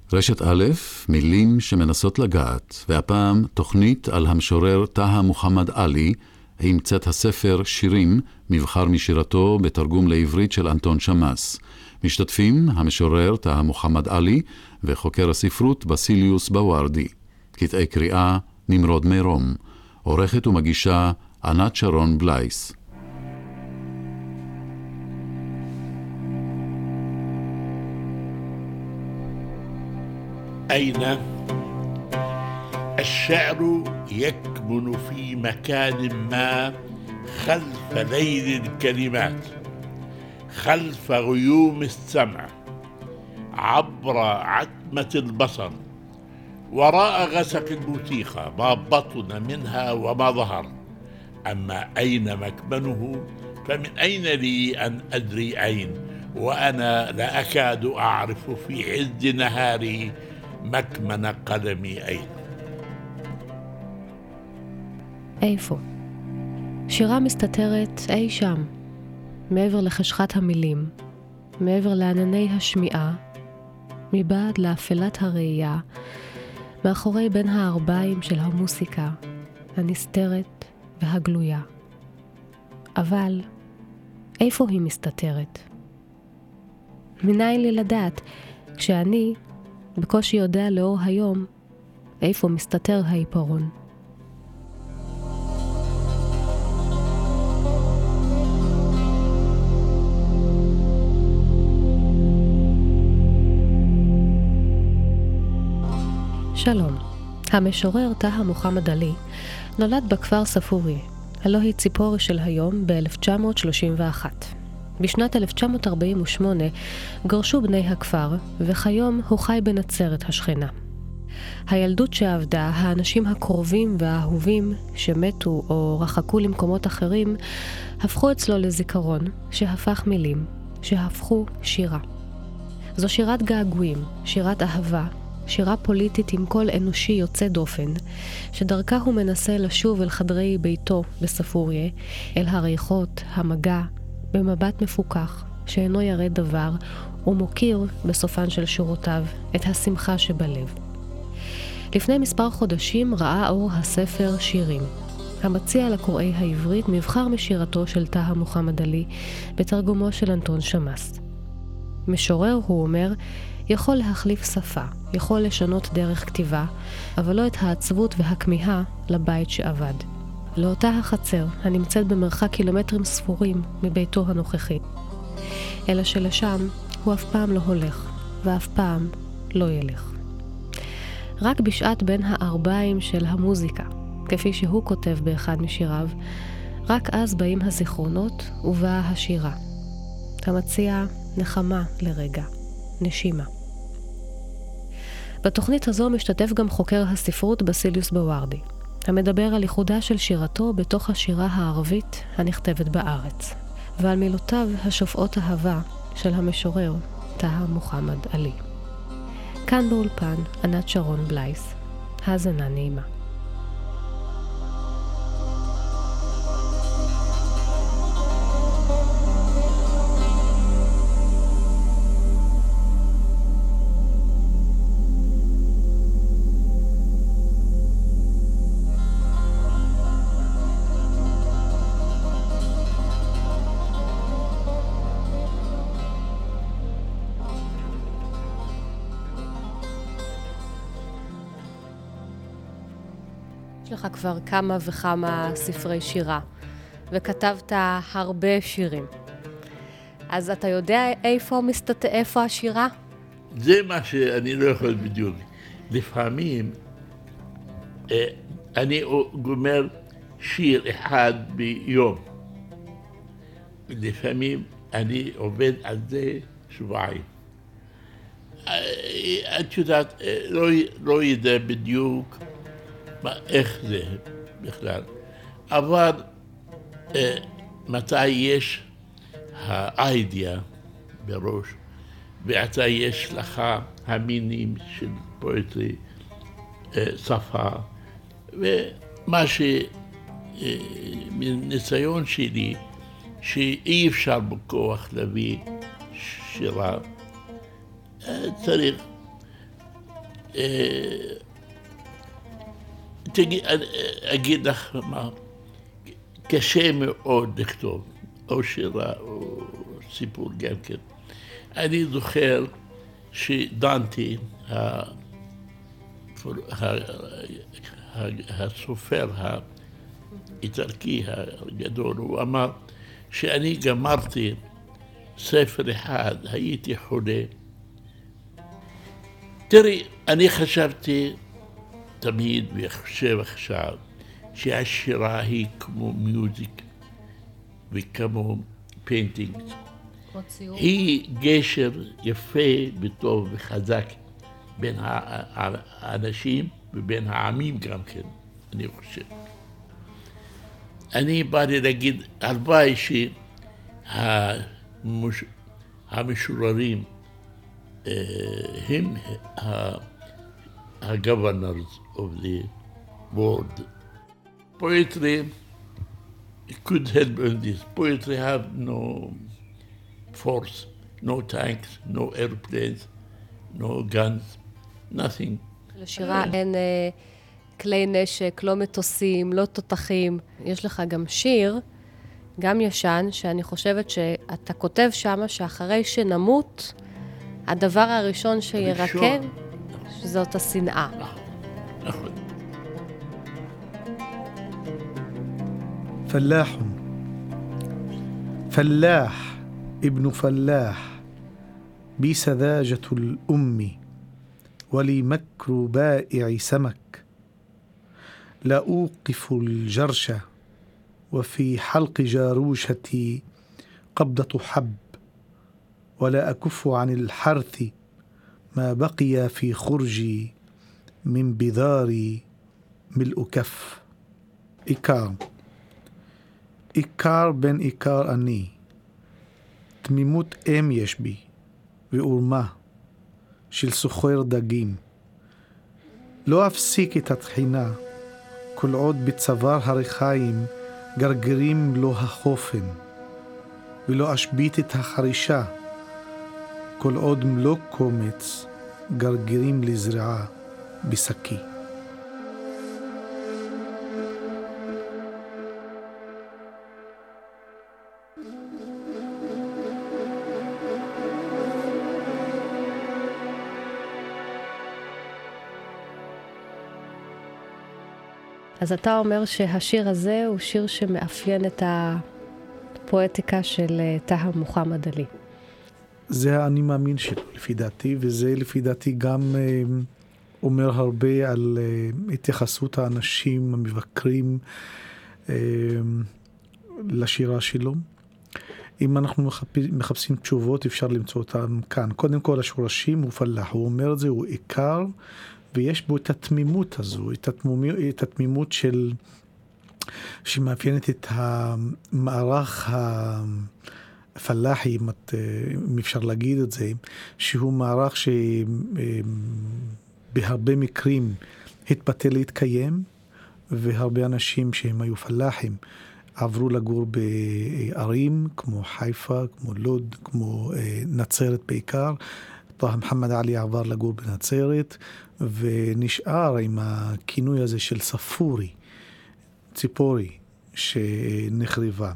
רשת א', מילים שמנסות לגעת, והפעם תוכנית על המשורר טאהא מוחמד עלי, עם צאת הספר שירים, מבחר משירתו בתרגום לעברית של אנטון שמאס. משתתפים המשורר טאהא מוחמד עלי וחוקר הספרות בסיליוס בווארדי. קטעי קריאה נמרוד מירום. עורכת ומגישה ענת שרון בלייס. أين الشعر يكمن في مكان ما خلف ليل الكلمات، خلف غيوم السمع، عبر عتمة البصر، وراء غسق الموسيقى، ما بطن منها وما ظهر. أما أين مكمنه فمن أين لي أن أدري أين، وأنا لا أكاد أعرف في عز نهاري مكمن قدمي أين. איפה? שירה מסתתרת אי שם, מעבר לחשכת המילים, מעבר לענני השמיעה, מבעד לאפלת הראייה, מאחורי בין הערביים של המוסיקה, הנסתרת והגלויה. אבל איפה היא מסתתרת? מניין לי לדעת, כשאני בקושי יודע לאור היום, איפה מסתתר העיפרון. שלום, המשורר טאהא מוחמד עלי נולד בכפר ספוריה, הלא היא ציפורי של היום ב-1931. בשנת 1948 גרשו בני הכפר, וכיום הוא חי בנצרת השכנה. הילדות שעבדה, האנשים הקרובים והאהובים שמתו או רחקו למקומות אחרים, הפכו אצלו לזיכרון שהפך מילים, שהפכו שירה. זו שירת געגועים, שירת אהבה, שירה פוליטית עם קול אנושי יוצא דופן, שדרכה הוא מנסה לשוב אל חדרי ביתו בספוריה, אל הריחות, המגע, במבט מפוקח, שאינו ירד דבר, ומוקיר בסופן של שורותיו את השמחה שבלב. לפני מספר חודשים ראה אור הספר שירים, המציע לקוראי העברית מבחר משירתו של טאהא מוחמד עלי, בתרגומו של אנטון שמאס. משורר, הוא אומר, יכול להחליף שפה, יכול לשנות דרך כתיבה, אבל לא את העצבות והכמיהה לבית שעבד. לאותה החצר הנמצאת במרחק קילומטרים ספורים מביתו הנוכחי. אלא שלשם הוא אף פעם לא הולך, ואף פעם לא ילך. רק בשעת בין הערביים של המוזיקה, כפי שהוא כותב באחד משיריו, רק אז באים הזיכרונות ובאה השירה. המציע נחמה לרגע, נשימה. בתוכנית הזו משתתף גם חוקר הספרות בסיליוס בווארדי, המדבר על ייחודה של שירתו בתוך השירה הערבית הנכתבת בארץ, ועל מילותיו השופעות אהבה של המשורר טאהא מוחמד עלי. כאן באולפן ענת שרון בלייס. האזנה נעימה. יש לך כבר כמה וכמה ספרי שירה, וכתבת הרבה שירים. אז אתה יודע איפה השירה? זה מה שאני לא יכול בדיוק. לפעמים אני גומר שיר אחד ביום. לפעמים אני עובד על זה שבועיים. את יודעת, לא יודע בדיוק איך זה בכלל. אבל מתי יש האידאה בראש, ואתה יש לך המינים של פואטרי, שפה, ומה מניסיון שלי, שאי אפשר בכוח להביא שירה, צריך אגיד לך מה, קשה מאוד לכתוב, או שירה או סיפור גם כן. אני זוכר שדנטה, הסופר האיטלקי הגדול, הוא אמר שאני גמרתי ספר אחד, הייתי חולה. תראי, אני חשבתי תמיד וחושב עכשיו שהשירה היא כמו מיוזיק וכמו פיינטינג. היא גשר יפה וטוב וחזק בין האנשים ובין העמים גם כן, אני חושב. אני בא לי להגיד, הלוואי שהמשוררים הם ה-governors of the world. Poetry could help in this. Poetry have no force, no tanks, no airplanes, no guns, nothing. לשירה אין כלי נשק, לא מטוסים, לא תותחים. יש לך גם שיר, גם ישן, שאני חושבת שאתה כותב שמה שאחרי שנמות, הדבר הראשון שירקם, שזאת השנאה. נכון. فلاح فلاح ابن فلاح بي سذاجة الأم ولي مكر بائع سمك لا أوقف الجرش وفي حلق جاروشتي قبضة حب ولا أكف عن الحرث ما بقي في خرجي من بذاري ملء كف עיקר בן עיקר אני, תמימות אם יש בי, ואורמה של סוחר דגים. לא אפסיק את התחינה, כל עוד בצוואר הריחיים גרגרים לו החופן, ולא אשבית את החרישה, כל עוד מלוא קומץ גרגרים לזרעה בשקי. אז אתה אומר שהשיר הזה הוא שיר שמאפיין את הפואטיקה של טאהא מוחמד עלי. זה האני מאמין שלו, לפי דעתי, וזה לפי דעתי גם אומר הרבה על התייחסות האנשים המבקרים לשירה שלו. אם אנחנו מחפשים תשובות, אפשר למצוא אותם כאן. קודם כל, השורשים הוא פלאח, הוא אומר את זה, הוא עיקר, ויש בו את התמימות הזו, את התמימות שמאפיינת את המערך הפלאחי, אם אפשר להגיד את זה, שהוא מערך שבהרבה מקרים התפתה להתקיים, והרבה אנשים שהם היו פלאחים עברו לגור בערים כמו חיפה, כמו לוד, כמו נצרת בעיקר. טאהא מוחמד עלי עבר לגור בנצרת, ונשאר עם הכינוי הזה של ספורי, ציפורי, שנחריבה.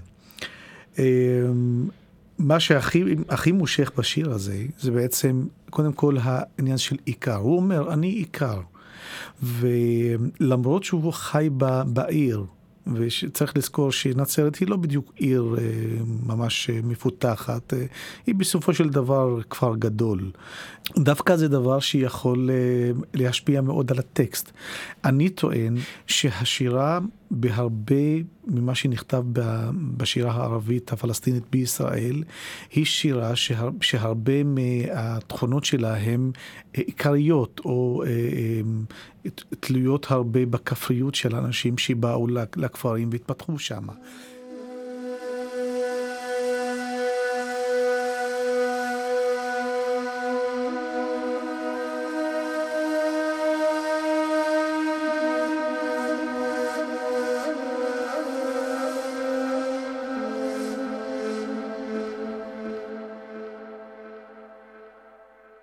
מה שהכי מושך בשיר הזה, זה בעצם, קודם כל, העניין של עיקר. הוא אומר, אני עיקר. ולמרות שהוא חי בעיר, וצריך לזכור שנצרת היא לא בדיוק עיר ממש מפותחת, היא בסופו של דבר כפר גדול. דווקא זה דבר שיכול להשפיע מאוד על הטקסט. אני טוען שהשירה בהרבה ממה שנכתב בשירה הערבית הפלסטינית בישראל, היא שירה שהרבה מהתכונות שלה הן עיקריות, או תלויות הרבה בכפריות של אנשים שבאו לכפרים והתפתחו שם.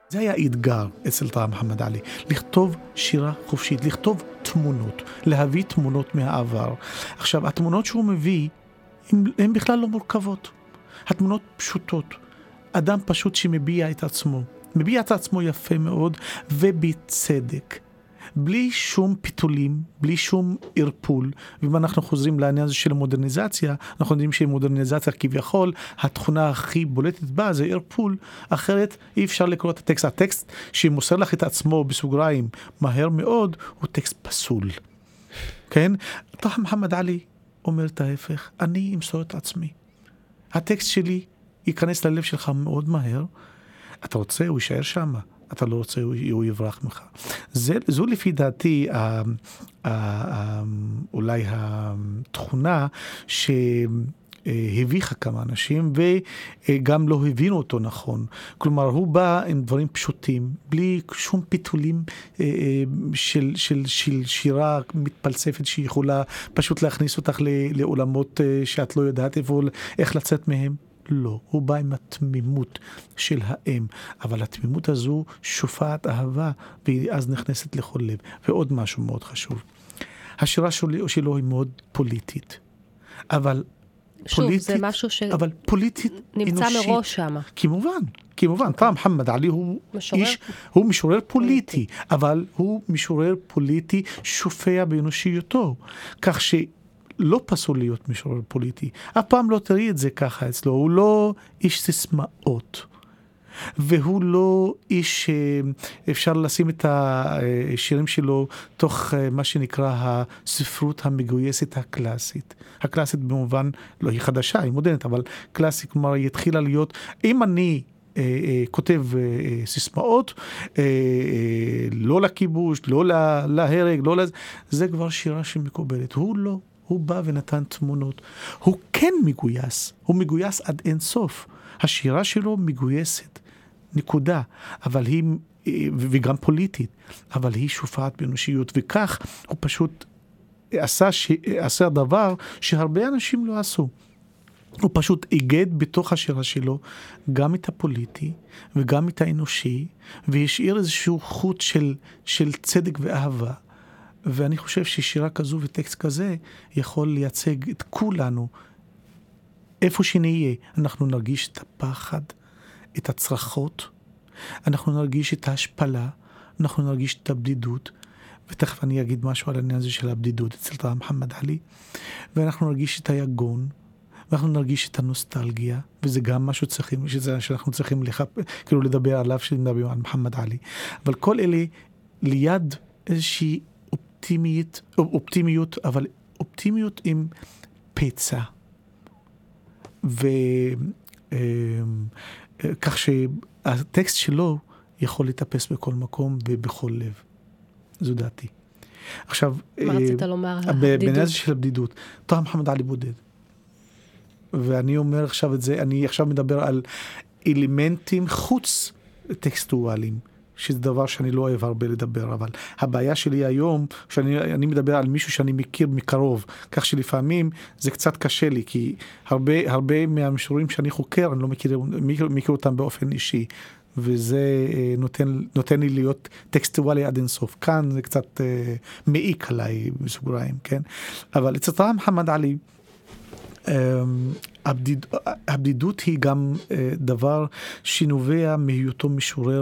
זה היה אתגר אצל טאהא מוחמד עלי, לכתוב שירה חופשית, לכתוב תמונות, להביא תמונות מהעבר. עכשיו, התמונות שהוא מביא, הן בכלל לא מורכבות. התמונות פשוטות. אדם פשוט שמביע את עצמו. מביע את עצמו יפה מאוד ובצדק. בלי שום פיתולים, בלי שום ערפול. ואם אנחנו חוזרים לעניין הזה של המודרניזציה, אנחנו יודעים שמודרניזציה כביכול, התכונה הכי בולטת בה זה ערפול. אחרת אי אפשר לקרוא את הטקסט. הטקסט שמוסר לך את עצמו בסוגריים מהר מאוד, הוא טקסט פסול. כן? טאהא מוחמד עלי אומר את ההפך, אני אמסור את עצמי. הטקסט שלי ייכנס ללב שלך מאוד מהר. אתה רוצה, הוא יישאר שם. אתה לא רוצה, הוא יברח ממך. זו לפי דעתי אולי התכונה שהביכה כמה אנשים וגם לא הבינו אותו נכון. כלומר, הוא בא עם דברים פשוטים, בלי שום פיתולים של שירה מתפלספת שיכולה פשוט להכניס אותך לעולמות שאת לא יודעת איך לצאת מהם. לא, הוא בא עם התמימות של האם, אבל התמימות הזו שופעת אהבה, והיא אז נכנסת לכל לב. ועוד משהו מאוד חשוב. השירה שלו היא מאוד פוליטית, אבל שוב, פוליטית, זה משהו ש... אבל פוליטית נמצא אנושית. מראש שם. כמובן, טאהא מוחמד עלי הוא משורר פוליטי, אבל הוא משורר פוליטי שופע באנושיותו, כך לא פסול להיות משורר פוליטי. אף פעם לא תראי את זה ככה אצלו. הוא לא איש סיסמאות. והוא לא איש אפשר לשים את השירים שלו תוך מה שנקרא הספרות המגויסת הקלאסית. הקלאסית במובן, לא היא חדשה, היא מודרנית, אבל קלאסית, כלומר, היא התחילה להיות, אם אני כותב סיסמאות, לא לכיבוש, לא להרג, לא לזה, זה כבר שירה שמקובלת. הוא לא. הוא בא ונתן תמונות. הוא כן מגויס. הוא מגויס עד אין סוף. השירה שלו מגויסת. נקודה. אבל היא, וגם פוליטית, אבל היא שופעת באנושיות. וכך הוא פשוט עשה דבר שהרבה אנשים לא עשו. הוא פשוט איגד בתוך השירה שלו גם את הפוליטי וגם את האנושי, והשאיר איזשהו חוט של צדק ואהבה. ואני חושב ששירה כזו וטקסט כזה יכול לייצג את כולנו. איפה שנהיה, אנחנו נרגיש את הפחד, את הצרחות, אנחנו נרגיש את ההשפלה, אנחנו נרגיש את הבדידות, ותכף אני אגיד משהו על העניין הזה של הבדידות אצל טאהא מוחמד עלי, ואנחנו נרגיש את היגון, ואנחנו נרגיש את הנוסטלגיה, וזה גם משהו שאנחנו צריכים כאילו לדבר עליו, שמדברים על מוחמד עלי. אבל כל אלה ליד איזושהי אופטימיות, אבל אופטימיות עם פצע. כך שהטקסט שלו יכול להתאפס בכל מקום ובכל לב. זו דעתי. עכשיו, מה רצית לומר על הבדידות? בעניין הזה של הבדידות, טאהא מוחמד עלי בודד. ואני אומר עכשיו את זה, אני עכשיו מדבר על אלמנטים חוץ טקסטואליים, שזה דבר שאני לא אוהב הרבה לדבר, אבל הבעיה שלי היום, שאני מדבר על מישהו שאני מכיר מקרוב, כך שלפעמים זה קצת קשה לי, כי הרבה מהמשוררים שאני חוקר, אני לא מכיר אותם באופן אישי, וזה נותן לי להיות טקסטואלי עד אינסוף. כאן זה קצת מעיק עליי בסוגריים, כן? אבל אצל טאהא מוחמד עלי, הבדידות היא גם דבר שנובע מהיותו משורר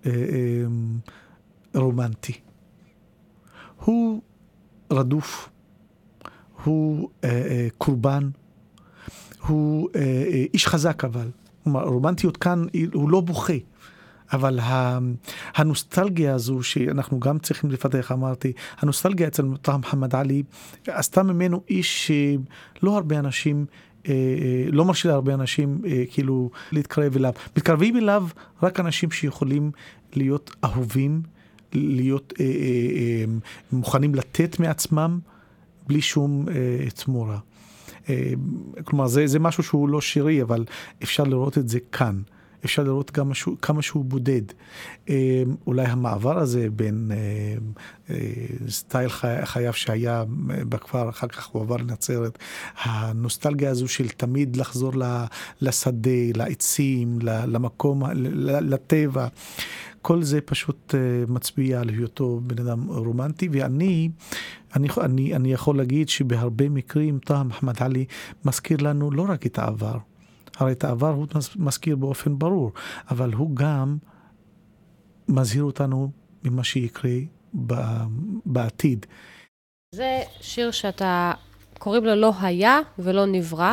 רומנטי. הוא רדוף, הוא קורבן, הוא איש חזק, אבל הרומנטיות כאן הוא לא בוכה, אבל הנוסטלגיה הזו שאנחנו גם צריכים לפתח, אמרתי, הנוסטלגיה אצל טאהא מוחמד עלי עשתה ממנו איש שלא הרבה אנשים, לא מרשה להרבה אנשים כאילו להתקרב אליו. מתקרבים אליו רק אנשים שיכולים להיות אהובים, להיות מוכנים לתת מעצמם בלי שום תמורה. כלומר, זה משהו שהוא לא שירי, אבל אפשר לראות את זה כאן. אפשר לראות כמה שהוא בודד. אולי המעבר הזה בין סטייל חייו שהיה בכפר, אחר כך הוא עבר לנצרת, הנוסטלגיה הזו של תמיד לחזור לשדה, לעצים, למקום, לטבע, כל זה פשוט מצביע על היותו בן אדם רומנטי, ואני יכול להגיד שבהרבה מקרים טאהא מוחמד עלי מזכיר לנו לא רק את העבר, הרי את העבר הוא מזכיר באופן ברור, אבל הוא גם מזהיר אותנו ממה שיקרה בעתיד. זה שיר שאתה קוראים לו לא היה ולא נברא,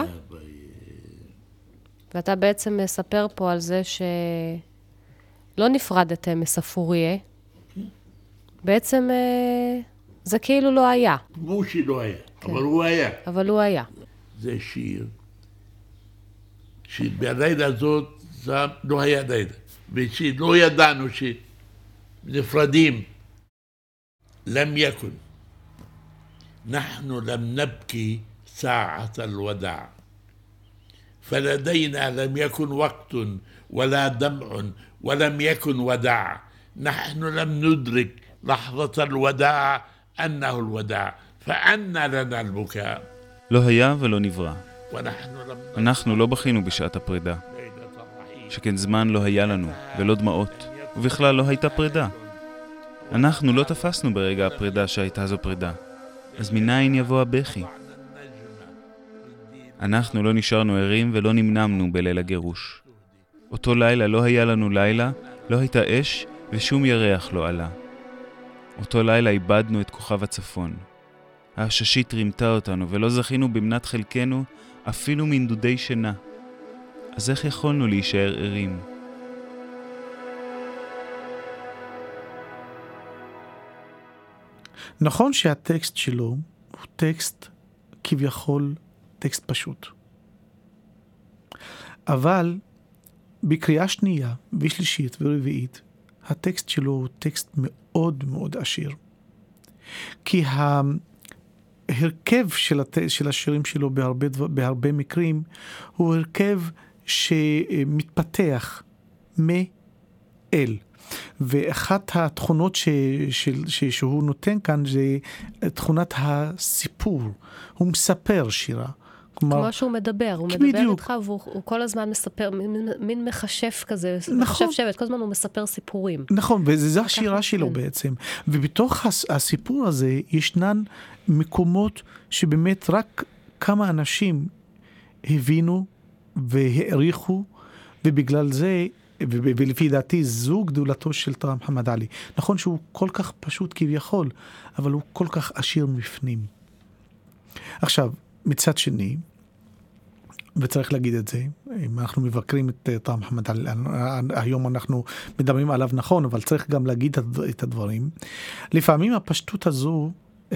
ואתה בעצם מספר פה על זה שלא נפרדתם מספוריה, בעצם זה כאילו לא היה. כמו שלא היה, אבל הוא היה. אבל הוא היה. זה שיר שבלילה הזאת זה לא היה לילה, ושלא ידענו שנפרדים. لم يكن نحن لم نبكي ساعة الوداع فلدينا لم يكن وقت ولا دمع ولم يكن وداع نحن لم ندرك لحظة الوداع أنه الوداع فأنى لنا البكاء. לא היה ולא נברא. ونحن لم אנחנו לא בכינו בשעת הפרידה. שכן זמן לא היה לנו ולא דמעות, ובכלל לא הייתה פרידה. אנחנו לא תפסנו ברגע הפרידה שהייתה זו פרידה. אז מניין יבוא הבכי? אנחנו לא נשארנו ערים ולא נמנמנו בליל הגירוש. אותו לילה לא היה לנו לילה, לא הייתה אש ושום ירח לא עלה. אותו לילה איבדנו את כוכב הצפון. העששית רימתה אותנו ולא זכינו במנת חלקנו אפילו מנדודי שינה. אז איך יכולנו להישאר ערים? נכון שהטקסט שלו הוא טקסט כביכול טקסט פשוט. אבל בקריאה שנייה ושלישית ורביעית, הטקסט שלו הוא טקסט מאוד מאוד עשיר. כי ההרכב של השירים שלו בהרבה מקרים הוא הרכב שמתפתח מאל. ואחת התכונות שהוא נותן כאן זה תכונת הסיפור. הוא מספר שירה. כמו שהוא מדבר, הוא מדבר איתך והוא כל הזמן מספר, מין מחשף כזה, מחשף שבט, כל הזמן הוא מספר סיפורים. נכון, וזו השירה שלו בעצם. ובתוך הסיפור הזה ישנן מקומות שבאמת רק כמה אנשים הבינו והעריכו, ובגלל זה ולפי דעתי זו גדולתו של טאהא מוחמד עלי. נכון שהוא כל כך פשוט כביכול, אבל הוא כל כך עשיר מפנים. עכשיו, מצד שני, וצריך להגיד את זה, אם אנחנו מבקרים את טאהא מוחמד עלי, היום אנחנו מדברים עליו נכון, אבל צריך גם להגיד את הדברים. לפעמים הפשטות הזו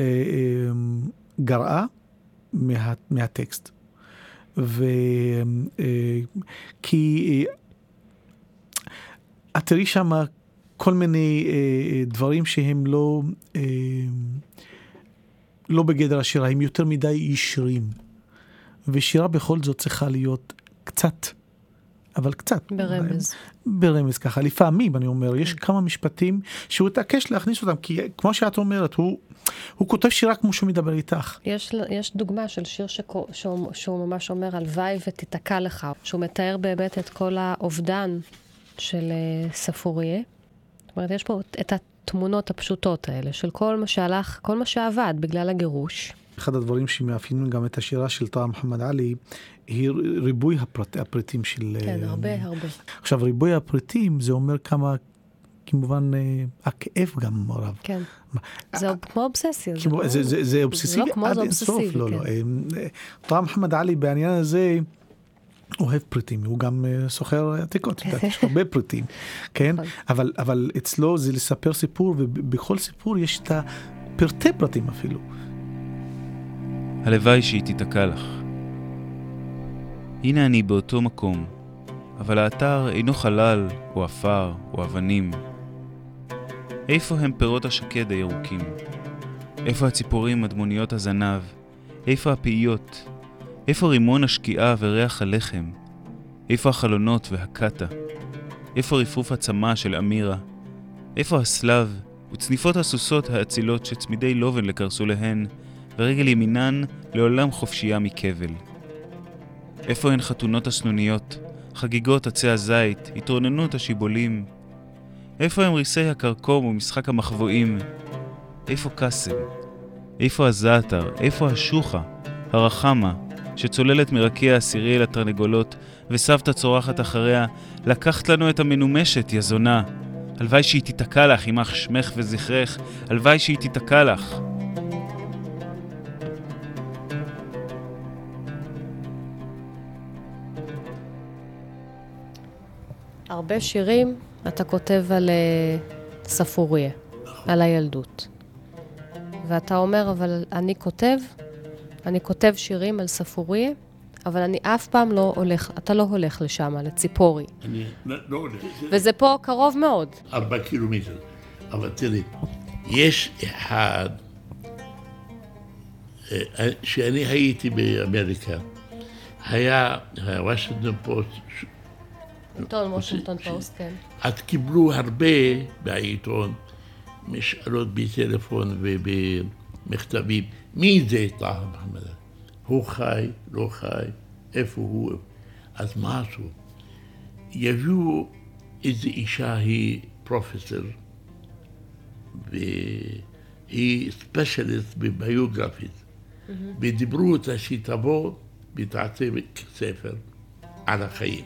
גרעה מהטקסט. כי את תראי שם כל מיני דברים שהם לא בגדר השירה, הם יותר מדי ישרים. ושירה בכל זאת צריכה להיות קצת, אבל קצת. ברמז ככה. לפעמים, אני אומר, יש כמה משפטים שהוא התעקש להכניס אותם, כי כמו שאת אומרת, הוא כותב שירה כמו שהוא מדבר איתך. יש דוגמה של שיר שהוא ממש אומר, הלוואי ותתקע לך, שהוא מתאר באמת את כל האובדן של ספוריה. זאת אומרת, יש פה את התמונות הפשוטות האלה, של כל מה שהלך, כל מה שעבד בגלל הגירוש. אחד הדברים שמאפיינים גם את השירה של טאהא מוחמד עלי, היא ריבוי הפריטים של... כן, הרבה. עכשיו, ריבוי הפריטים זה אומר כמה, כמובן, הכאב גם מעורב. כן. זה כמו אובססיה. זה אובססיבי עד אינסוף. לא. טאהא מוחמד עלי בעניין הזה אוהב פריטים, הוא גם סוחר עתיקות, יש הרבה פריטים, כן? אבל אצלו זה לספר סיפור, ובכל סיפור יש את הפרטי פרטים אפילו. הלוואי שהיא תתקע לך. הנה אני באותו מקום, אבל האתר אינו חלל, או אפר, או אבנים. איפה הם פירות השקד הירוקים? איפה הציפורים הדמוניות הזנב? איפה הפעיות? איפה רימון השקיעה וריח הלחם? איפה החלונות והקטה? איפה רפרוף הצמא של אמירה? איפה הסלב וצניפות הסוסות האצילות שצמידי לובן לקרסו להן, ורגל ימינן לעולם חופשייה מכבל? איפה הן חתונות הסנוניות, חגיגות עצי הזית, התרוננות השיבולים? איפה הם ריסי הקרקום ומשחק המחבואים? איפה קסם? איפה הזעתר? איפה השוחה? הרחמה, שצוללת מרקיע העשירי אל התרנגולות, וסבתא צורחת אחריה, לקחת לנו את המנומשת, יזונה. הלוואי שהיא תתקע לך, עמך שמך וזכרך, הלוואי שהיא תתקע לך. הרבה שירים אתה כותב על ספוריה, על הילדות. ואתה אומר, אבל אני כותב שירים על ספוריה, אבל אני אף פעם לא הולך, אתה לא הולך לשם, לציפורי. אני לא הולך. וזה פה קרוב מאוד. 4 קילומטר. אבל תראי, יש אחד, שאני הייתי באמריקה, היה וושינגטון פוסט, עיתון וושינגטון פוסט, כן. אז קיבלו הרבה בעיתון, משאלות בטלפון ובמכתבים, מי זה טאהא מוחמד עלי? הוא חי, לא חי, איפה הוא? אז מה עשו? יביאו איזו אישה, היא פרופסור, והיא ספיישליסט בביוגרפית, ודיברו אותה שהיא תבוא ותעשה ספר על החיים.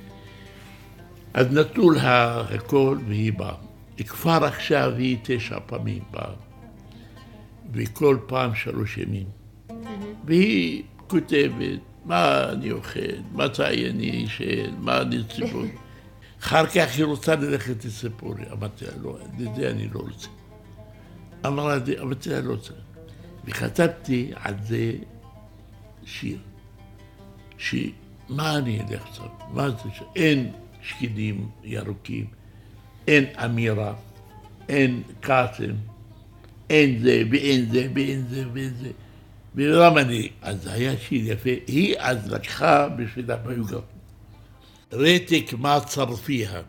אז נתנו לה הכל והיא באה. כבר עכשיו היא 9 פעמים באה, וכל פעם 3 ימים. והיא כותבת מה אני אוכל, מתי אני אשאל, מה אני ציפור. אחר כך היא רוצה ללכת לסיפורי. אמרתי לה, לא, לזה אני לא רוצה. אמרתי לה, לא רוצה. וכתבתי על זה שיר. מה אני אלך עכשיו? מה זה? אין שקדים ירוקים, אין אמירה, אין קאסם, אין זה ואין זה ואין זה ואין זה. ולמה אז היה שיר יפה, היא אז לקחה בשביל הביוגרפיה. ريتك ما تصر فيها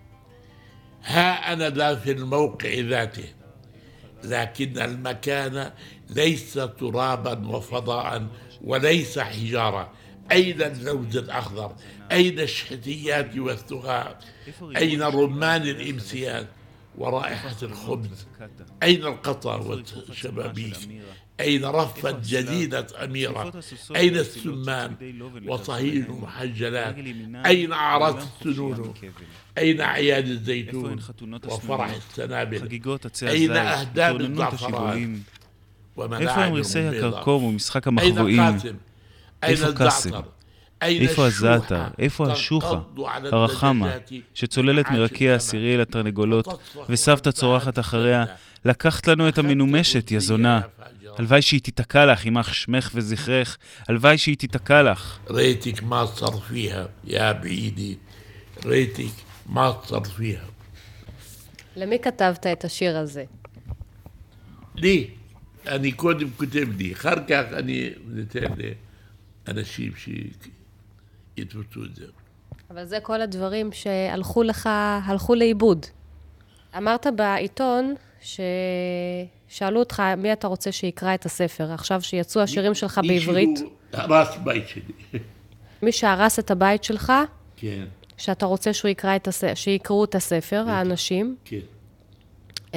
ها أنا ذا في الموقع ذاته لكن المكان ليس ترابا وفضاء وليس حجارة أين اللوز الأخضر أين الشهديات والثغاء أين رمان الإمسيان ورائحة الخبز أين القطا والشبابيك أين رفت جديدة أميرة أين السمان وصهيل المحجلات أين أعراض السنون أين أعياد الزيتون وفرح السنابل أين أهداب الزعفران وملاعب البيضاء أين قاسم أين الزعتر איפה הזעתר? איפה השוחה? הרחמה, שצוללת מרקיע העשירי אל התרנגולות, וסבתא צורחת אחריה, לקחת לנו את המנומשת, יזונה. הלוואי שהיא תתקע לך, עמך שמך וזכרך, הלוואי שהיא תתקע לך. ريتك ما تصر فيها يا بعيدي ريتك ما تصر فيها. למי כתבת את השיר הזה? לי. אני קודם כותב לי, אחר כך אני נותן לאנשים שיתבצעו את זה. אבל זה כל הדברים שהלכו לך, הלכו לאיבוד. אמרת בעיתון ששאלו אותך מי אתה רוצה שיקרא את הספר, עכשיו שיצאו השירים שלך בעברית. מישהו הרס בית שלי. מי שהרס את הבית שלך? כן. שאתה רוצה שהוא יקרא שיקראו את הספר, האנשים. כן.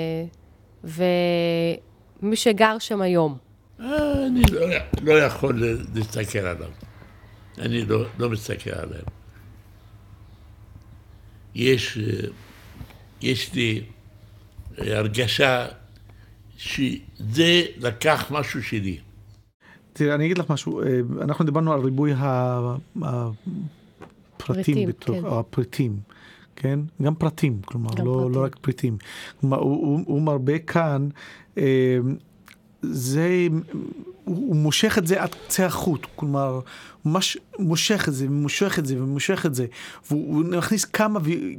ומי שגר שם היום. אני לא יכול להסתכל עליו. אני לא מסתכל עליהם. יש לי הרגשה שזה לקח משהו שלי. תראה, אני אגיד לך משהו. אנחנו דיברנו על ריבוי הפרטים בתוך, כן. הפריטים, כן? גם פרטים, כלומר, לא רק פריטים. כלומר, הוא מרבה כאן, הוא מושך את זה עד קצה החוט, כלומר, הוא מושך את זה, ומושך את זה, ומושך את זה, והוא מכניס כמה,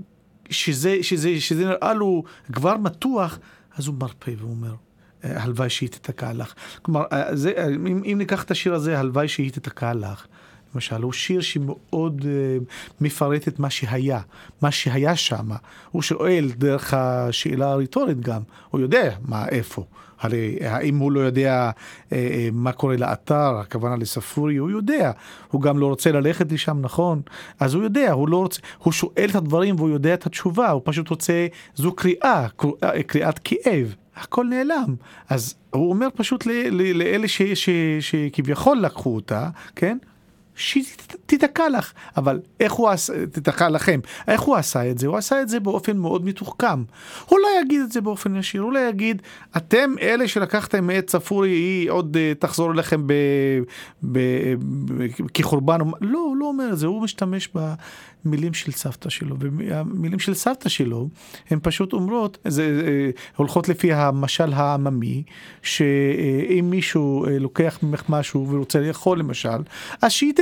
שזה נראה לו כבר מתוח, אז הוא מרפא ואומר, הלוואי שהיא תתקע לך. כלומר, אם ניקח את השיר הזה, הלוואי שהיא תתקע לך, למשל, הוא שיר שמאוד מפרט את מה שהיה שם. הוא שואל דרך השאלה הרטורית גם, הוא יודע איפה. הרי האם הוא לא יודע מה קורה לאתר, הכוונה לספורי, הוא יודע. הוא גם לא רוצה ללכת לשם, נכון? אז הוא יודע, הוא לא רוצה, הוא שואל את הדברים והוא יודע את התשובה, הוא פשוט רוצה, זו קריאת כאב. הכל נעלם. אז הוא אומר פשוט לאלה שכביכול לקחו אותה, כן? שתתקע לך, אבל איך הוא תתקע לכם? איך הוא עשה את זה? הוא עשה את זה באופן מאוד מתוחכם. הוא לא יגיד את זה באופן ישיר, הוא לא יגיד, אתם אלה שלקחתם את ספורי, היא עוד תחזור לכם כחורבן. לא, הוא לא אומר את זה, הוא משתמש במילים של סבתא שלו, והמילים של סבתא שלו, הן פשוט אומרות, הולכות לפי המשל העממי, שאם מישהו לוקח ממך משהו ורוצה לאכול למשל, אז שהיא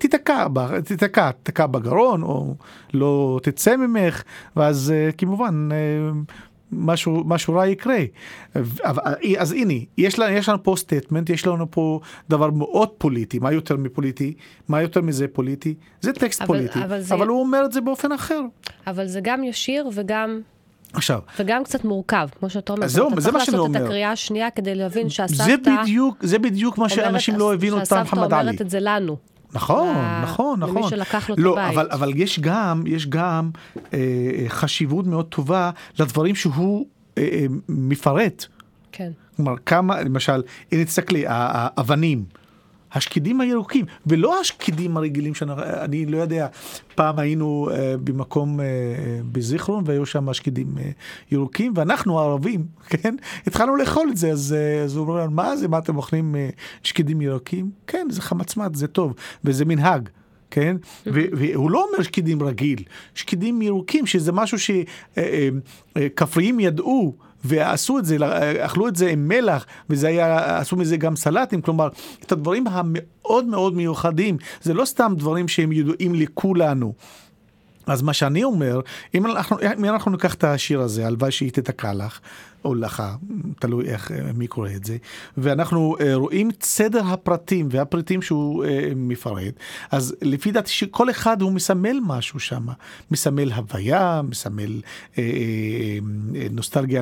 תתקע בגרון, או לא תצא ממך, ואז כמובן משהו רע יקרה. אז הנה, יש לנו פה סטייטמנט, יש לנו פה דבר מאוד פוליטי. מה יותר מפוליטי? מה יותר מזה פוליטי? זה טקסט פוליטי, אבל הוא אומר את זה באופן אחר. אבל זה גם ישיר וגם... עכשיו, וגם קצת מורכב, כמו שאתה אומר. זה אתה צריך מה שאני לעשות אומר. את הקריאה השנייה כדי להבין שהסבתא... זה בדיוק מה שאנשים לא הבינו אותם מוחמד עלי. שהסבתא אומרת את זה לנו. נכון. למי שלקח לו את לא, הבית. אבל יש גם חשיבות מאוד טובה לדברים שהוא מפרט. כן. כלומר, כמה, למשל, אם תסתכלי, האבנים, השקידים הירוקים, ולא השקידים הרגילים שאני לא יודע, פעם היינו במקום בזיכרון, והיו שם השקידים ירוקים, ואנחנו הערבים, כן? התחלנו לאכול את זה, אז הוא אומר, מה זה? מה אתם אוכלים שקידים ירוקים? כן, זה חמצמת, זה טוב, וזה מנהג. כן? והוא לא אומר שקידים רגיל, שקידים ירוקים, שזה משהו שכפריים ידעו, ועשו את זה, אכלו את זה עם מלח, עשו מזה גם סלטים, כלומר, את הדברים המאוד מאוד מיוחדים, זה לא סתם דברים שהם ידועים לכולנו. אז מה שאני אומר, אם אנחנו ניקח את השיר הזה, הלוואי שהיא תתקע לך, או לך, תלוי איך, מי קורא את זה, ואנחנו רואים את סדר הפרטים, והפרטים שהוא מפרט, אז לפי דעתי שכל אחד הוא מסמל משהו שם, מסמל הוויה, מסמל נוסטלגיה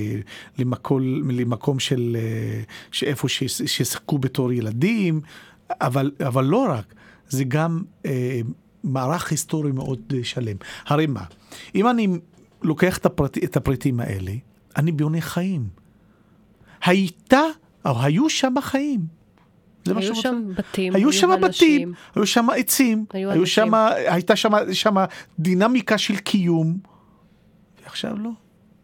למקום של איפה ששחקו בתור ילדים, אבל לא רק, זה גם מערך היסטורי מאוד שלם. הרי מה? אם אני לוקח את הפריטים האלה, אני ביוני חיים. היו שם חיים. היו שם בתים, היו שם בתים, היו שם עצים, הייתה שם דינמיקה של קיום, ועכשיו לא.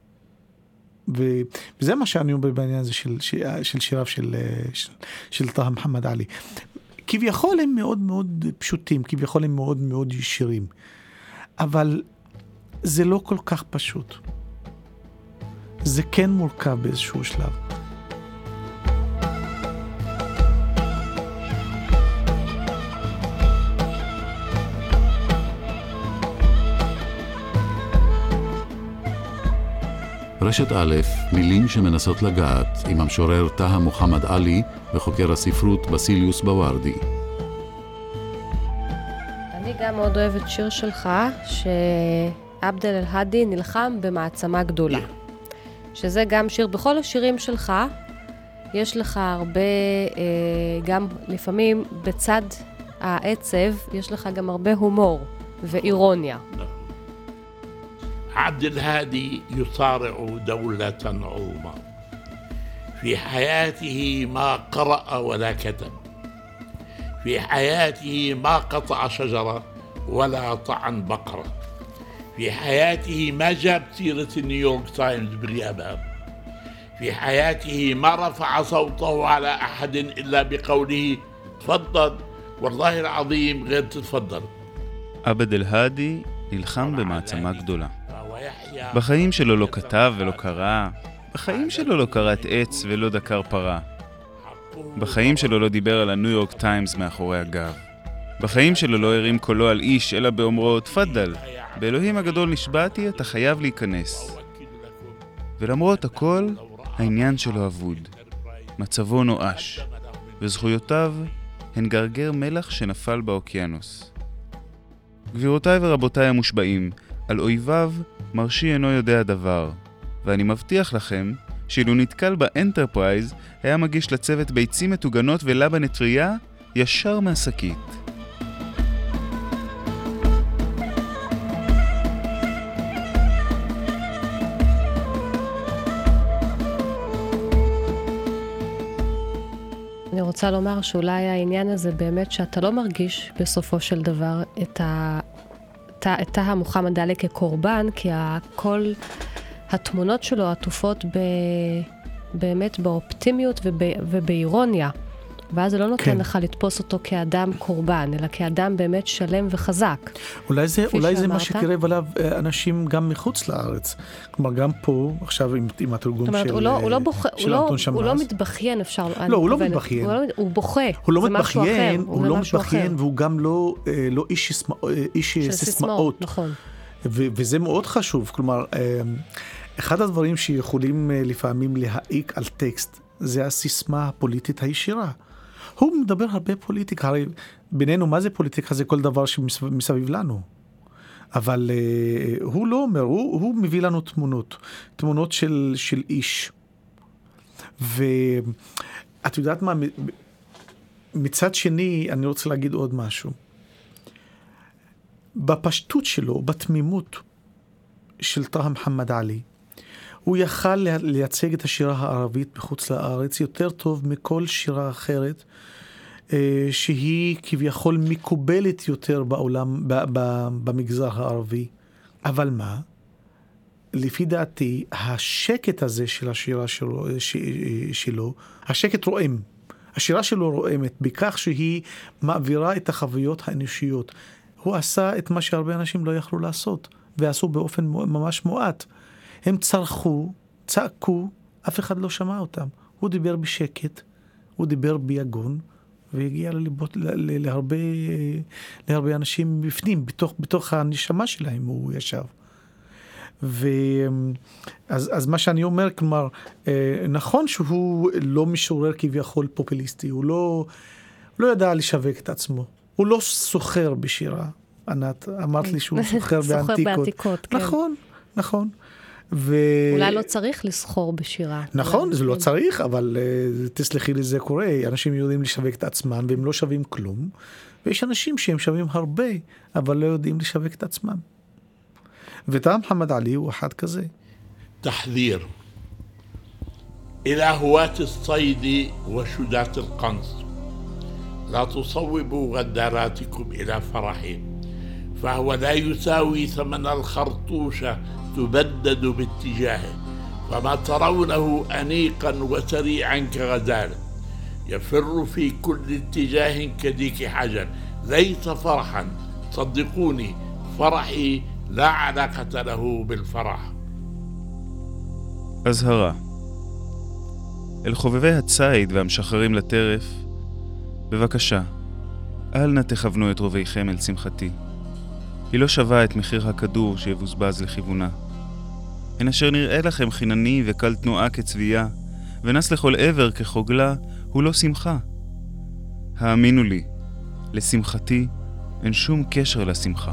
וזה מה שאני אומר בעניין הזה של שיריו של טאהא מוחמד עלי. כביכול הם מאוד מאוד פשוטים, כביכול הם מאוד מאוד ישירים. אבל זה לא כל כך פשוט. זה כן מורכב באיזשהו שלב. רשת א', מילים שמנסות לגעת, עם המשורר טאהא מוחמד עלי וחוקר הספרות בסיליוס בווארדי. אני גם מאוד אוהבת שיר שלך, שעבד אל-האדי נלחם במעצמה גדולה. שזה גם שיר, בכל השירים שלך, יש לך הרבה, גם לפעמים בצד העצב, יש לך גם הרבה הומור ואירוניה. عبد الهادي يصارع دولة عظمى في حياته ما قرأ ولا كتب في حياته ما قطع شجرة ولا طعن بقرة في حياته ما جاب سيرة نيويورك تايمز بغيابها في حياته ما رفع صوته على أحد إلا بقوله تفضل والله العظيم غير تتفضل. עבד אל-האדי נלחם במעצמה גדולה. בחיים שלו לא כתב ולא קרא, בחיים שלו לא קראת עץ ולא דקר פרה, בחיים שלו לא דיבר על הניו יורק טיימס מאחורי הגב, בחיים שלו לא הרים קולו על איש אלא באומרו תפדל, באלוהים הגדול נשבעתי, אתה חייב להיכנס. ולמרות הכל, העניין שלו אבוד, מצבו נואש, וזכויותיו הן גרגר מלח שנפל באוקיינוס. גבירותיי ורבותיי המושבעים, על אויביו מרשי אינו יודע דבר, ואני מבטיח לכם שאילו נתקל באנטרפרייז היה מגיש לצוות ביצים מטוגנות ולבן טרייה ישר מהשקית. אני רוצה לומר שאולי העניין הזה באמת שאתה לא מרגיש בסופו של דבר את תא מוחמד עלי כקורבן, כי כל התמונות שלו עטופות באמת באופטימיות ובאירוניה. ואז זה לא נותן כן. לך לתפוס אותו כאדם קורבן, אלא כאדם באמת שלם וחזק. אולי זה מה שקירב עליו אנשים גם מחוץ לארץ. כלומר, גם פה, עכשיו עם התרגום של אנטון שמאס. הוא לא מתבכיין, אפשר... לא, הוא לא מתבכיין. הוא בוכה. הוא לא מתבכיין, והוא גם לא איש סיסמאות. נכון. וזה מאוד חשוב. כלומר, אחד הדברים שיכולים לפעמים להעיק על טקסט, זה הסיסמה הפוליטית הישירה. הוא מדבר הרבה פוליטיקה, הרי בינינו מה זה פוליטיקה? זה כל דבר שמסביב לנו. אבל הוא לא אומר, הוא מביא לנו תמונות של איש. ואת יודעת מה, מצד שני, אני רוצה להגיד עוד משהו. בפשטות שלו, בתמימות של טאהא מוחמד עלי, הוא יכל לייצג את השירה הערבית בחוץ לארץ יותר טוב מכל שירה אחרת, שהיא כביכול מקובלת יותר בעולם, במגזר הערבי. אבל מה? לפי דעתי, השקט הזה של השירה שלו, השקט רועם. השירה שלו רועמת בכך שהיא מעבירה את החוויות האנושיות. הוא עשה את מה שהרבה אנשים לא יכלו לעשות, ועשו באופן ממש מועט. הם צרחו, צעקו, אף אחד לא שמע אותם. הוא דיבר בשקט, הוא דיבר ביגון, והגיע להרבה אנשים בפנים, בתוך הנשמה שלהם הוא ישב. אז מה שאני אומר, כלומר, נכון שהוא לא משורר כביכול פופוליסטי, הוא לא ידע לשווק את עצמו. הוא לא סוחר בשירה, ענת, אמרת לי שהוא סוחר באנטיקות. סוחר בעתיקות, כן. נכון. אולי לא צריך לסחור בשירה. נכון, זה לא צריך, אבל תסלחי לי, זה קורה. אנשים יודעים לשווק את עצמם, והם לא שווים כלום. ויש אנשים שהם שווים הרבה, אבל לא יודעים לשווק את עצמם. וטאהא מוחמד עלי הוא אחד כזה. تحذير إلى هواة الصيد وشداة القنص: لا تصوبوا غداراتكم إلى فرحه، فهو لا يساوي ثمن الخرطوشة تبدد باتجاهه، فما ترونه أنيقا وسريعا كغزال يفر في كل اتجاه كديك حجر، ليس فرحا، صدقوني فرحي لا علاقة له بالفرح. אזהרה. אל חובבי הציד והמשחררים לטרף, בבקשה, אל נא תכוונו את רוביכם אל שמחתי. היא לא שווה את מחיר הכדור שיבוזבז לכיוונה. הן אשר נראה לכם חינני וקל תנועה כצבייה, ונס לכל עבר כחוגלה, הוא לא שמחה. האמינו לי, לשמחתי אין שום קשר לשמחה.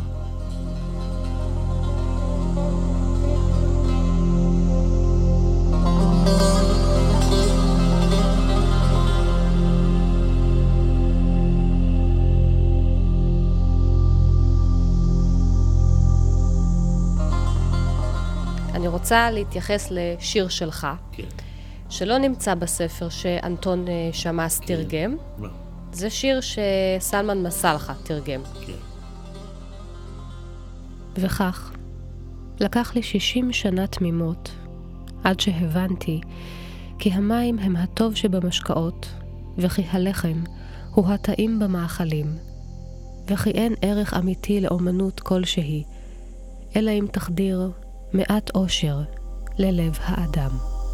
אני רוצה להתייחס לשיר שלך, כן. שלא נמצא בספר שאנטון שמאס תרגם. זה שיר שסלמן מסלחה תרגם. כן. וכך, לקח לי 60 שנה תמימות, עד שהבנתי כי המים הם הטוב שבמשקאות, וכי הלחם הוא הטעים במאכלים, וכי אין ערך אמיתי לאומנות כלשהי, אלא אם תחדיר מעט אושר ללב האדם.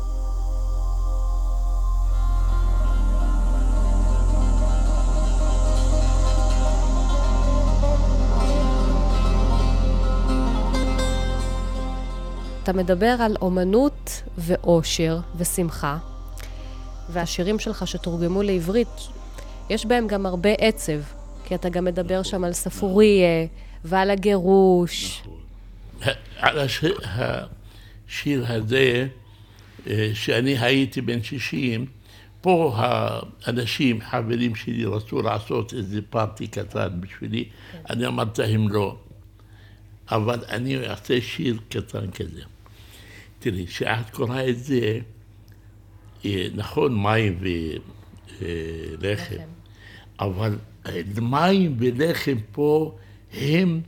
אתה מדבר על אומנות ואושר ושמחה, והשירים שלך שתורגמו לעברית יש בהם גם הרבה עצב, כי אתה גם מדבר שם על ספוריה ועל הגירוש. על השיר הזה, שאני הייתי בן 60, פה האנשים, חברים שלי, רצו לעשות איזה פארטי קטן בשבילי, אני אמרתי להם לא, אבל אני אעשה שיר קטן כזה. תראי, שאת קוראה את זה, נכון, מים ולחם, אבל מים ולחם פה הם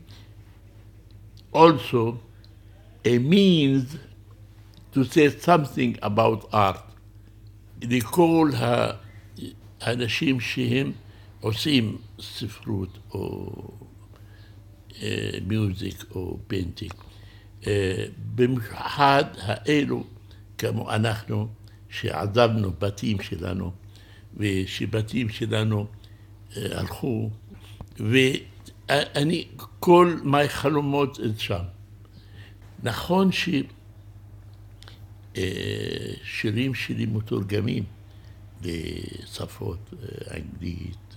also a means to say something about art. לכל האנשים שהם עושים ספרות או מיוזיק או פיינטינג, במיוחד האלו כמו אנחנו שעזבנו בתים שלנו ושבתים שלנו הלכו, ואני כל my חלומות שם. נכון שירים שלי מתורגמים לשפות אנגלית,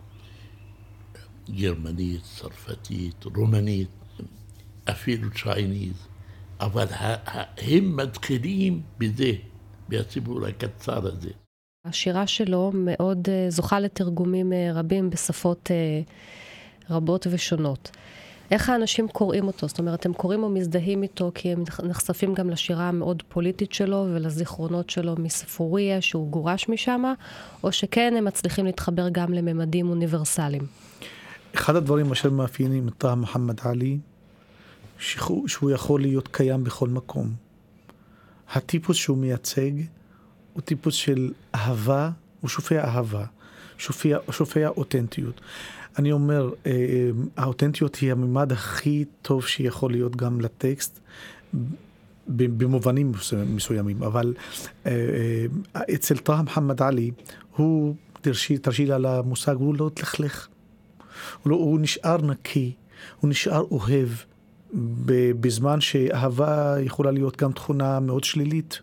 גרמנית, צרפתית, רומנית, אפילו צ'ייניז, אבל הם מתחילים בזה, בציבור הקצר הזה. השירה שלו מאוד זוכה לתרגומים רבים בשפות רבות ושונות. איך האנשים קוראים אותו? זאת אומרת, הם קוראים או מזדהים איתו כי הם נחשפים גם לשירה המאוד פוליטית שלו ולזיכרונות שלו מספוריה שהוא גורש משם, או שכן הם מצליחים להתחבר גם לממדים אוניברסליים? אחד הדברים אשר מאפיינים את טאהא מוחמד עלי, שהוא יכול להיות קיים בכל מקום. הטיפוס שהוא מייצג הוא טיפוס של אהבה, הוא שופע אהבה, שופע אותנטיות. אני אומר, האותנטיות היא הממד הכי טוב שיכול להיות גם לטקסט, במובנים מסוימים, אבל אצל טאהא מוחמד עלי, הוא, תרשי על המושג, הוא לא תלכלך. הוא נשאר נקי, הוא נשאר אוהב, בזמן שאהבה יכולה להיות גם תכונה מאוד שלילית.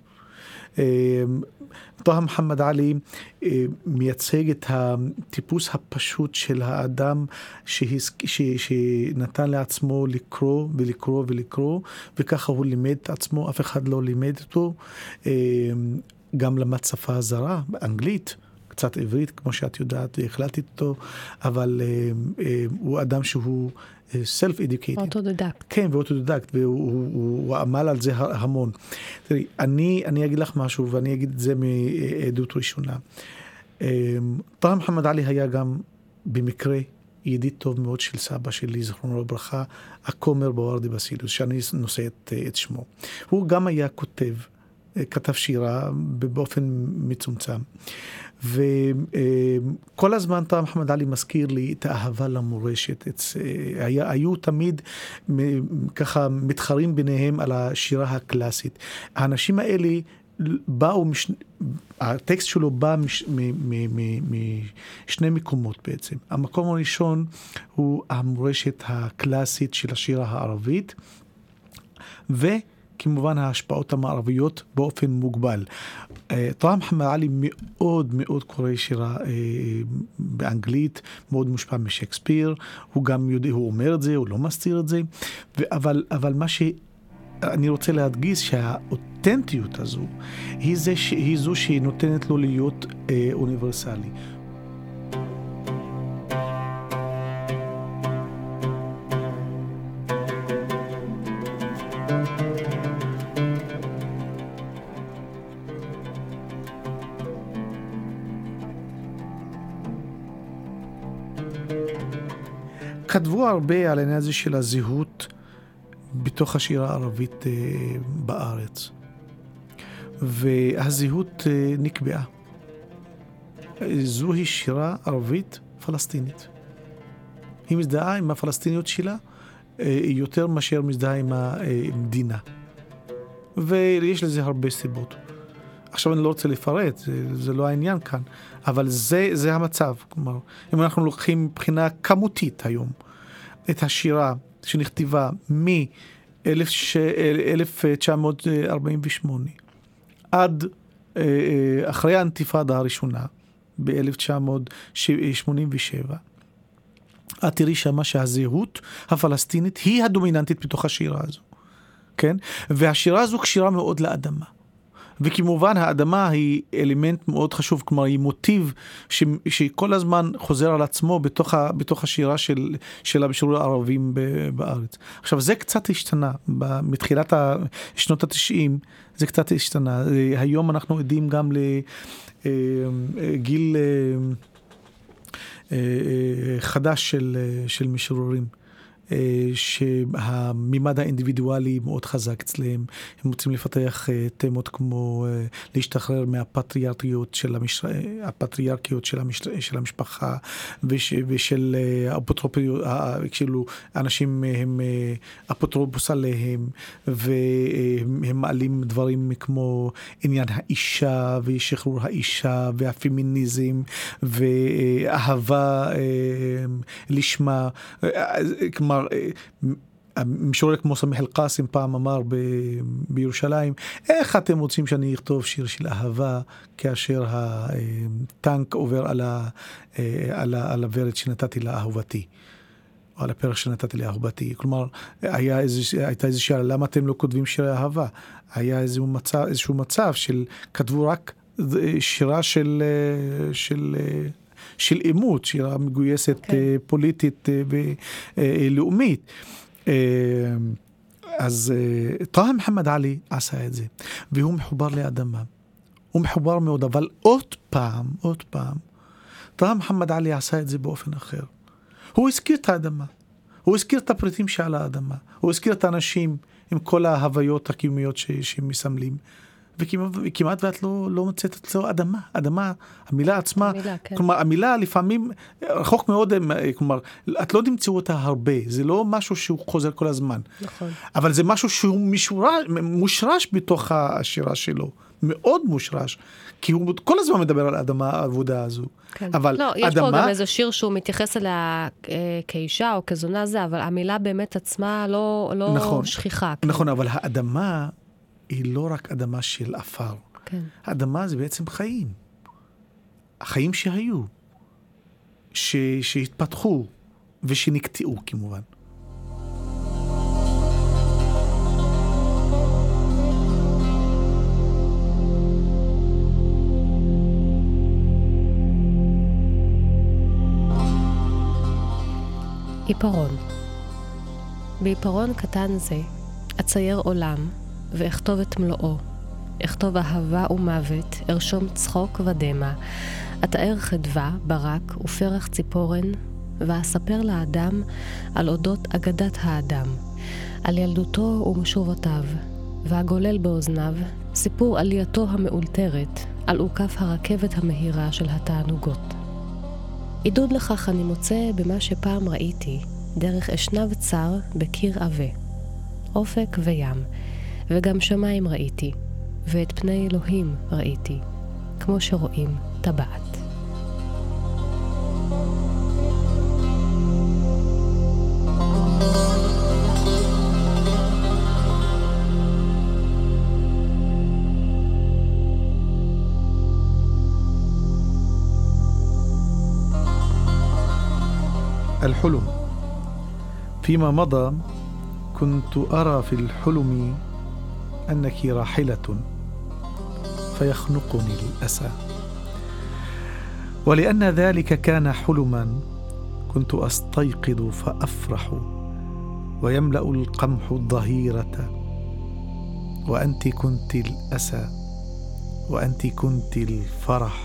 טאהא מוחמד עלי מייצג את הטיפוס הפשוט של האדם שנתן לעצמו לקרוא ולקרוא ולקרוא, וככה הוא לימד את עצמו, אף אחד לא לימד אותו. גם למד שפה זרה, באנגלית, קצת עברית, כמו שאת יודעת, החלטתי אותו, אבל הוא אדם שהוא self-educated. אוטודידקט. כן, ואוטודידקט, והוא עמל על זה המון. תראי, אני אגיד לך משהו, ואני אגיד את זה מעדות ראשונה. טאהא מוחמד עלי היה גם במקרה ידיד טוב מאוד של סבא שלי, זכרונו לברכה, הכומר בווארדי בסילוס, שאני נושא את שמו. הוא גם היה כתב שירה באופן מצומצם. וכל הזמן טאהא מוחמד עלי מזכיר לי את האהבה למורשת. היו תמיד ככה מתחרים ביניהם על השירה הקלאסית. האנשים האלה באו, הטקסט שלו בא משני מקומות בעצם. המקום הראשון הוא המורשת הקלאסית של השירה הערבית, כמובן ההשפעות המערביות באופן מוגבל. טאהא מוחמד עלי מאוד מאוד קורא שירה באנגלית, מאוד מושפע משייקספיר, הוא גם יודע, הוא אומר את זה, הוא לא מסתיר את זה, אבל מה שאני רוצה להדגיש שהאותנטיות הזו היא זו שנותנת לו להיות אוניברסלי. כתבו הרבה על העניין הזה של הזהות בתוך השירה הערבית בארץ. והזהות נקבעה. זוהי שירה ערבית פלסטינית. היא מזדהה עם הפלסטיניות שלה יותר מאשר מזדהה עם המדינה. ויש לזה הרבה סיבות. עכשיו אני לא רוצה לפרט, זה לא העניין כאן, אבל זה המצב. כלומר, אם אנחנו לוקחים מבחינה כמותית היום, את השירה שנכתבה מ-1948 עד אחרי האינתיפאדה הראשונה, ב-1987, את תראי שמה שהזהות הפלסטינית היא הדומיננטית בתוך השירה הזו. כן? והשירה הזו קשירה מאוד לאדמה. וכמובן האדמה היא אלמנט מאוד חשוב, כלומר היא מוטיב שכל הזמן חוזר על עצמו בתוך השירה של המשוררים הערבים בארץ. עכשיו זה קצת השתנה, מתחילת שנות ה-90 זה קצת השתנה. היום אנחנו עדים גם לגיל חדש של משוררים. שהמימד האינדיבידואלי מאוד חזק אצלם. הם רוצים לפתח תמות כמו להשתחרר מהפטריארכיות של המשפחה ושל אפוטרופיות, כאילו אנשים הם אפוטרופוס עליהם, והם מעלים דברים כמו עניין האישה ושחרור האישה והפמיניזם ואהבה לשמה. כלומר, משורר כמו סמיח אל-קאסם פעם אמר בירושלים, איך אתם רוצים שאני אכתוב שיר של אהבה כאשר הטנק עובר על הוורד שנתתי לאהובתי, או על הפרח שנתתי לאהובתי. כלומר, הייתה איזו שאלה, למה אתם לא כותבים שירי אהבה? היה איזשהו מצב של כתבו רק שירה של אימות, שירה מגויסת פוליטית ולאומית. אז טאהא מוחמד עלי עשה את זה, והוא מחובר לאדמה. הוא מחובר מאוד, אבל עוד פעם, טאהא מוחמד עלי עשה את זה באופן אחר. הוא הזכיר את האדמה, הוא הזכיר את הפריטים שעל האדמה, הוא הזכיר את האנשים עם כל ההוויות הקיומיות שמסמלים. וכמעט ואת לא מצאת אצלו אדמה, המילה עצמה, כן. כלומר, המילה לפעמים רחוק מאוד, כלומר, את לא תמצאו אותה הרבה, זה לא משהו שהוא חוזר כל הזמן. נכון. אבל זה משהו שהוא מושרש בתוך השירה שלו, מאוד מושרש, כי הוא כל הזמן מדבר על האדמה העבודה הזו. כן. אבל לא, יש פה גם איזה שיר שהוא מתייחס אליה כאישה או כזונה זה, אבל המילה באמת עצמה לא נכון, שכיחה. נכון, אבל האדמה היא לא רק אדמה של אפר. כן. האדמה זה בעצם חיים. החיים שהיו, שהתפתחו ושנקטעו כמובן. עיפרון. בעיפרון קטן זה אצייר עולם ואכתוב את מלואו, אכתוב אהבה ומוות, ארשום צחוק ודמה, אתאר חדווה, ברק ופרח ציפורן, ואספר לאדם על אודות אגדת האדם, על ילדותו ומשובותיו, והגולל באוזניו, סיפור עלייתו המאולתרת, על עוקף הרכבת המהירה של התענוגות. עידוד לכך אני מוצא במה שפעם ראיתי, דרך אשנב צר בקיר עבה, אופק וים, וגם שמיים ראיתי, ואת פני אלוהים ראיתי, כמו שרואים טבעת. الحلم. فيما مضى كنت أرى في الحلم أنك راحلة فيخنقني الأسى، ولأن ذلك كان حلما كنت أستيقظ فأفرح ويملأ القمح الظهيرة، وأنت كنت الأسى وأنت كنت الفرح.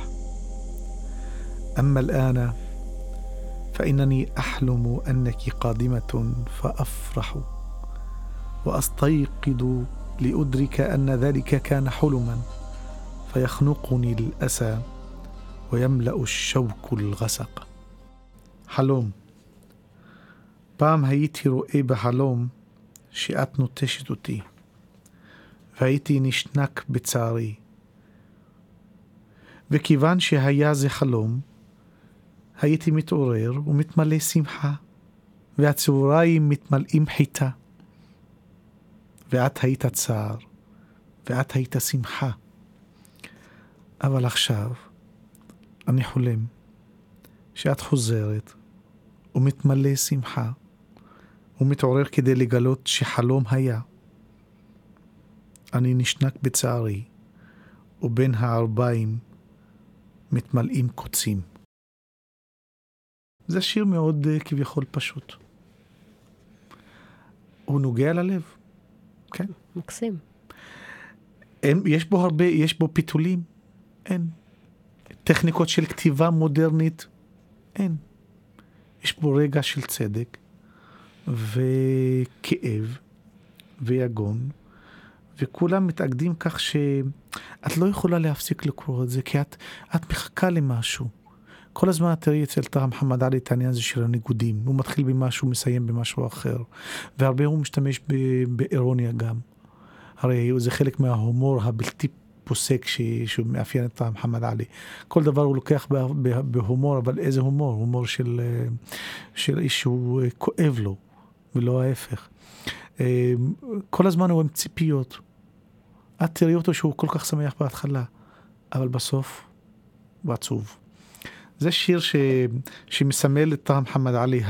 أما الآن فإنني أحلم أنك قادمة فأفرح وأستيقظ لأدرك أن ذلك كان حلما فيخنقني الأسى ويملأ الشوك الغسق. חלום. פעם הייתי רואה בחלום שאת נוטשת אותי, והייתי נשנק בצערי. וכיוון שהיה זה חלום, הייתי מתעורר ומתמלא שמחה, והצהריים מתמלאים חיטה. ואת היית צער, ואת היית שמחה. אבל עכשיו, אני חולם שאת חוזרת ומתמלא שמחה ומתעורר כדי לגלות שחלום היה. אני נשנק בצערי ובין הערביים מתמלאים קוצים. זה שיר מאוד כביכול פשוט. הוא נוגע ללב. כן. מקסים. יש בו הרבה, יש בו פיתולים? אין. טכניקות של כתיבה מודרנית? אין. יש בו רגע של צדק וכאב ויגון, וכולם מתאגדים כך שאת לא יכולה להפסיק לקרוא את זה, כי את מחכה למשהו. כל הזמן תראי אצל טאהא מוחמד עלי את העניין הזה של הניגודים. הוא מתחיל במשהו, מסיים במשהו אחר. והרבה הוא משתמש באירוניה גם. הרי זה חלק מההומור הבלתי פוסק שהוא מאפיין את טאהא מוחמד עלי. כל דבר הוא לוקח בהומור, אבל איזה הומור? הומור של איש שהוא כואב לו, ולא ההפך. כל הזמן הוא עם ציפיות. את תראי אותו שהוא כל כך שמח בהתחלה, אבל בסוף הוא עצוב. זה שיר שמסמל את טאהא מוחמד עלי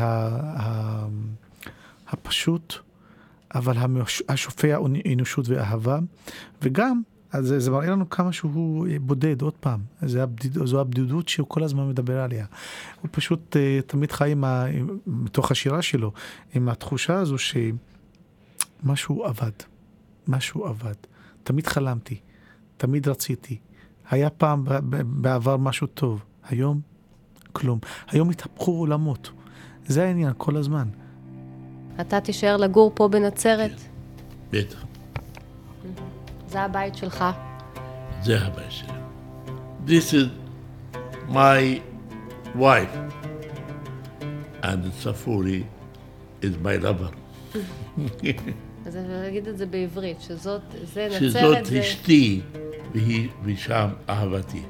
הפשוט, אבל השופע אנושות ואהבה, וגם זה מראה לנו כמה שהוא בודד עוד פעם. זו הבדידות שהוא כל הזמן מדבר עליה. הוא פשוט תמיד חי מתוך השירה שלו, עם התחושה הזו שמשהו עבד. משהו עבד. תמיד חלמתי, תמיד רציתי. היה פעם בעבר משהו טוב. היום כלום. היום התהפכו עולמות. זה העניין כל הזמן. אתה תישאר לגור פה בנצרת? בטח. זה הבית שלך. זה הבית שלי. This is my wife. And Safuri is my lover. אז אני אגיד את זה בעברית, שזאת נצרת שזאת אשתי, ושם אהבתי.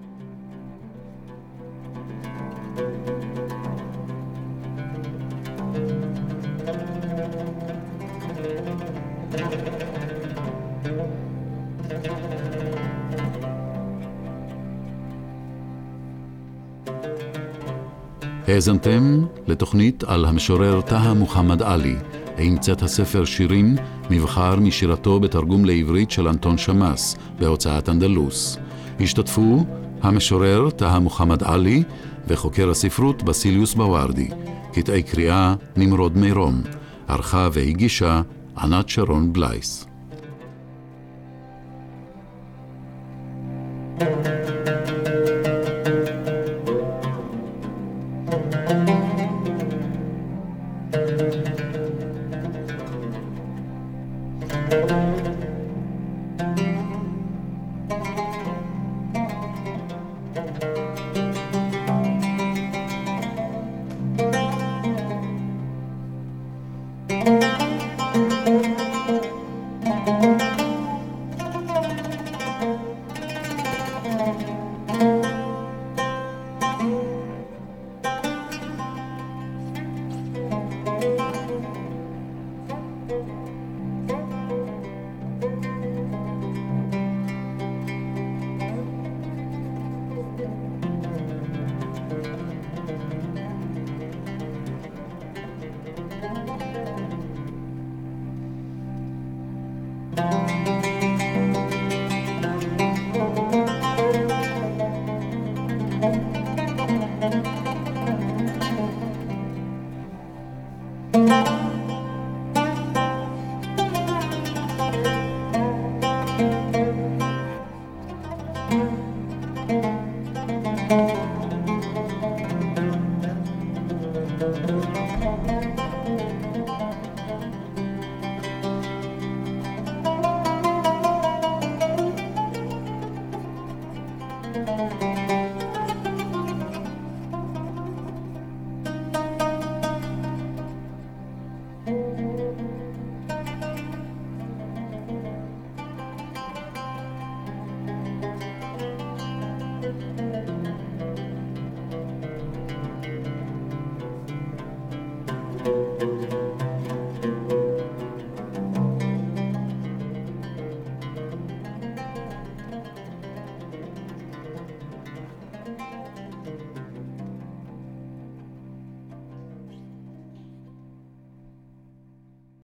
האזנתם לתוכנית על המשורר טאהא מוחמד עלי, עם צאת הספר שירים, מבחר משירתו בתרגום לעברית של אנטון שמאס, בהוצאת אנדלוס. השתתפו המשורר טאהא מוחמד עלי וחוקר הספרות בסיליוס בווארדי. קטעי קריאה נמרוד מירום. ערכה והגישה ענת שרון בלייס.